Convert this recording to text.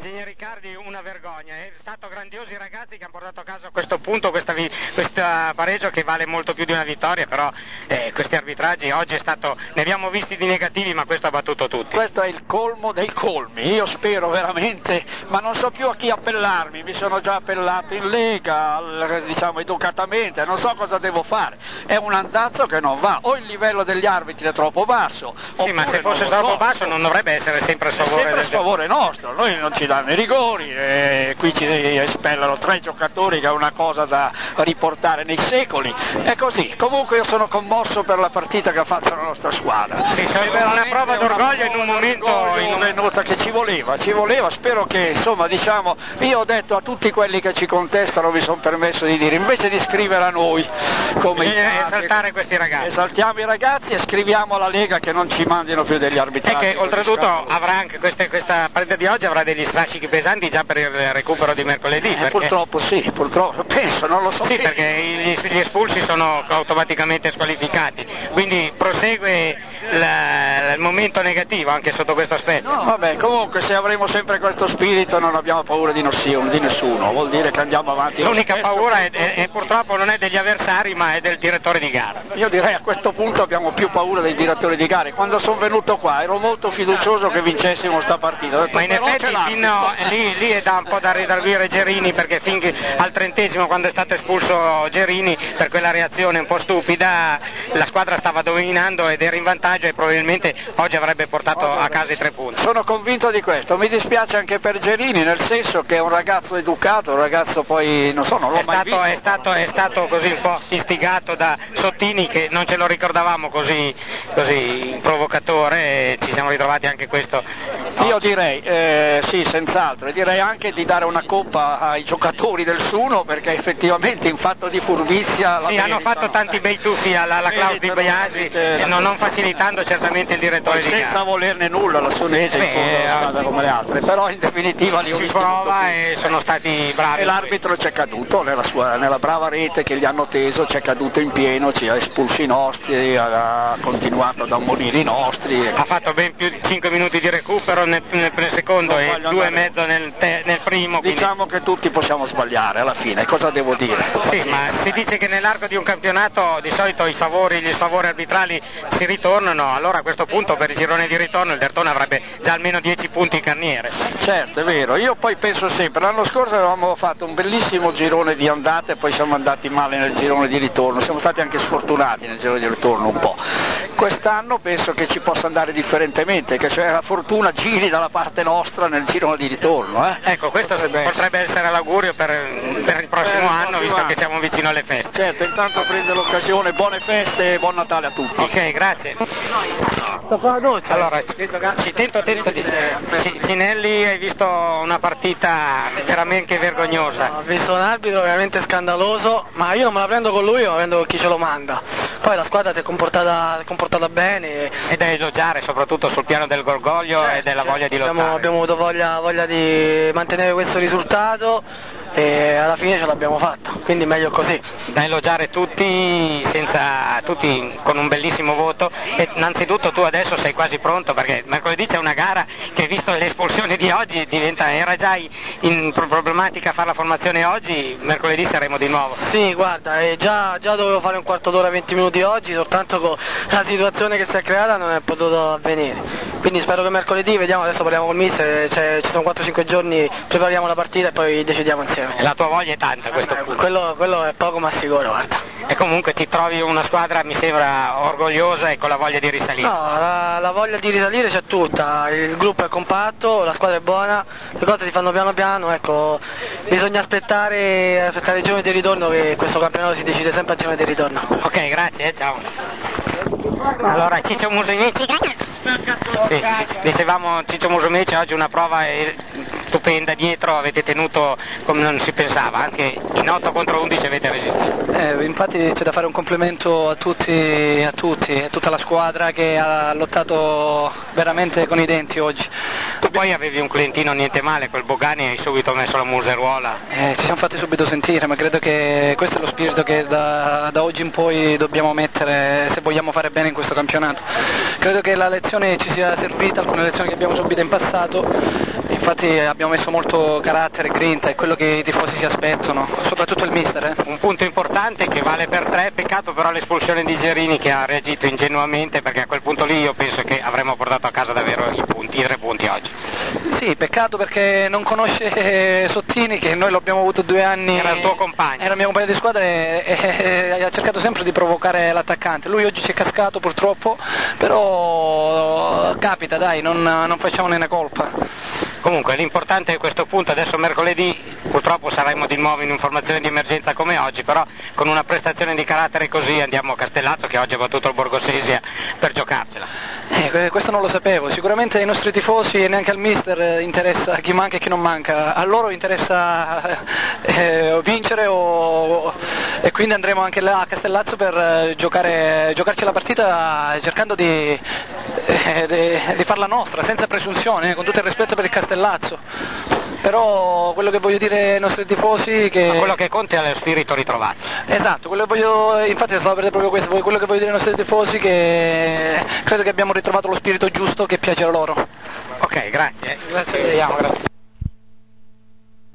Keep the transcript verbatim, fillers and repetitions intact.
Ingegner Riccardi, una vergogna, è stato grandiosi i ragazzi che hanno portato a casa a questo punto questa, vi- questa pareggio che vale molto più di una vittoria, però eh, questi arbitraggi oggi è stato, ne abbiamo visti di negativi ma questo ha battuto tutti. Questo è il colmo dei colmi, io spero veramente, ma non so più a chi appellarmi, mi sono già appellato in Lega, al, diciamo educatamente, non so cosa devo fare, è un andazzo che non va, o il livello degli arbitri è troppo basso. Sì, ma se fosse troppo so. basso non dovrebbe essere sempre a favore, è sempre del... a favore nostro, noi non ci danno i rigori, e qui ci espellano tre giocatori che è una cosa da riportare nei secoli, è così. Comunque io sono commosso per la partita che ha fatto la nostra squadra. Sì, è una prova d'orgoglio in un momento in venuta che ci voleva, ci voleva, spero che insomma diciamo, io ho detto a tutti quelli che ci contestano, mi sono permesso di dire, invece di scrivere a noi come bisogna esaltare questi ragazzi, esaltiamo i ragazzi e scriviamo alla Lega che non ci mandino più degli arbitraggi. E che oltretutto avrà anche queste, questa partita di oggi avrà degli strascichi pesanti già per il recupero di mercoledì. Eh, perché... Purtroppo sì, purtroppo, penso, non lo so. Sì, perché gli, gli espulsi sono automaticamente squalificati, quindi prosegue la, il momento negativo anche sotto questo aspetto. No, vabbè, comunque se avremo sempre questo spirito non abbiamo paura di nessuno, di nessuno. Vuol dire che andiamo avanti. L'unica paura è, è, è purtroppo non è degli avversari ma è del direttore di gara. Io direi a questo punto abbiamo più paura dei direttori di gara. Quando sono venuto qua ero molto fiducioso che vincessimo sta partita. Detto, ma in effetti fino, lì, lì è da un po' da ridarguire Gerini, perché fin al trentesimo quando è stato espulso Gerini per quella reazione un po' stupida la squadra stava dominando ed era in vantaggio e probabilmente oggi avrebbe portato a casa i tre punti. Sono convinto di questo, mi dispiace anche per Gerini nel senso che è un ragazzo educato, un ragazzo poi non so, non l'ho è mai stato, visto. È stato, è stato così un po' istigato da Sottini che non ce lo ricordavamo così, così provocatore e ci siamo ritrovati anche questo. Io direi, eh, sì senz'altro, direi anche di dare una coppa ai giocatori del Suno perché effettivamente in fatto di furbizia la sì, meritano. hanno fatto tanti bei tuffi alla, alla Klaus Di Biasi e non, non facilitando certamente il direttore poi di gara. Senza volerne nulla la Sonese in fondo è una squadra come le altre, però in definitiva li ho si visti prova e sono stati bravi. E l'arbitro c'è caduto nella, sua, nella brava rete che gli hanno teso, c'è caduto in pieno, ci ha espulsi i nostri, ha continuato ad ammonire i nostri. Ha fatto ben più di cinque minuti di recupero nel, nel, nel secondo non e due e mezzo nel, te, nel primo. Diciamo quindi... che tutti possiamo sbagliare alla fine, cosa devo dire? Sì, ma si dice che nell'arco di un campionato di solito i favori, gli sfavori arbitrali si ritornano, allora a questo punto per il girone di ritorno il Dertone avrebbe già almeno dieci punti in carniere. Certo, è vero, io poi penso sempre, l'anno scorso avevamo fatto un bellissimo girone di andata e poi siamo andati male nel girone di ritorno, siamo stati anche sfortunati nel girone di ritorno un po'. Quest'anno penso che ci possa andare differentemente, che cioè la fortuna giri dalla parte nostra nel girone di ritorno. Eh? Ecco, questo potrebbe, potrebbe essere l'augurio per, per il prossimo per il anno, visto anno. Che siamo vicino alle feste. Certo, intanto prende l'occasione, buone feste e buon Natale a tutti. Ok, grazie. Allora, ci tento, tento di Cinelli, hai visto una partita veramente vergognosa. Ho visto un arbitro veramente scandaloso, ma io non me la prendo con lui, ma la prendo con chi ce lo manda. Poi la squadra si è comportata, comportata bene. E da elogiare soprattutto sul piano del gorgoglio certo, e della certo. voglia di lottare. Abbiamo, abbiamo avuto voglia, voglia di mantenere questo risultato e alla fine ce l'abbiamo fatta, quindi meglio così. Da elogiare tutti, senza, tutti con un bellissimo voto e innanzitutto tu adesso sei quasi pronto perché mercoledì c'è una gara che visto le espulsioni di oggi diventa, era già in problematica fare la formazione oggi, mercoledì saremo di nuovo. Sì, guarda, eh, già, già dovevo fare un quarto d'ora, venti minuti oggi, soltanto con la situazione che si è creata non è potuto avvenire. Quindi spero che mercoledì, vediamo, adesso parliamo col mister, cioè, ci sono quattro cinque giorni, prepariamo la partita e poi decidiamo insieme. La tua voglia è tanta a questo punto. Quello, quello è poco ma sicuro, guarda. E comunque ti trovi una squadra, mi sembra, orgogliosa e con la voglia di risalire. No, la, la voglia di risalire c'è tutta, il gruppo è compatto, la squadra è buona, le cose si fanno piano piano, ecco, bisogna aspettare, aspettare il giorno di ritorno che questo campionato si decide sempre al giorno di ritorno. Ok, grazie, eh, ciao. Allora, Ciccio Musumeci. Sì, dicevamo Ciccio Musumeci oggi una prova stupenda dietro, avete tenuto come non si pensava, anche in otto contro undici avete resistito. Eh, infatti c'è da fare un complimento a tutti, a tutti, a tutta la squadra che ha lottato veramente con i denti oggi. Tu poi avevi un clientino niente male, quel Bogani, hai subito messo la museruola. Eh, ci siamo fatti subito sentire, ma credo che questo è lo spirito che da, da oggi in poi dobbiamo mettere se vogliamo fare bene in questo campionato. Credo che la lezione ci sia servita, alcune lezioni che abbiamo subito in passato. infatti abbiamo messo molto carattere, grinta, è quello che i tifosi si aspettano, soprattutto il mister. Eh. Un punto importante che vale per tre, peccato però l'espulsione di Gerini che ha reagito ingenuamente, perché a quel punto lì io penso che avremmo portato a casa davvero i punti, i tre punti oggi. Sì, peccato perché non conosce Sottini, che noi l'abbiamo avuto due anni. Era il tuo compagno. Era il mio compagno di squadra e, e, e ha cercato sempre di provocare l'attaccante. Lui oggi ci è cascato purtroppo, però capita, dai, non, non facciamone una colpa. Comunque l'importante è questo punto, adesso mercoledì purtroppo saremo di nuovo in informazione di emergenza come oggi, però con una prestazione di carattere così andiamo a Castellazzo che oggi ha battuto il Borgosesia per giocarcela. Eh, questo non lo sapevo, sicuramente ai nostri tifosi e neanche al mister interessa chi manca e chi non manca, a loro interessa eh, vincere o... e quindi andremo anche là a Castellazzo per giocare, giocarci la partita cercando di, eh, di, di farla nostra, senza presunzione, con tutto il rispetto per il Castellazzo. Però quello che voglio dire ai nostri tifosi che... Ma quello che conta è lo spirito ritrovato. Esatto, quello che voglio, infatti stavo per dire proprio questo, quello che voglio dire ai nostri tifosi che credo che abbiamo ritrovato lo spirito giusto che piace a loro. Ok, grazie. Grazie, vediamo, grazie.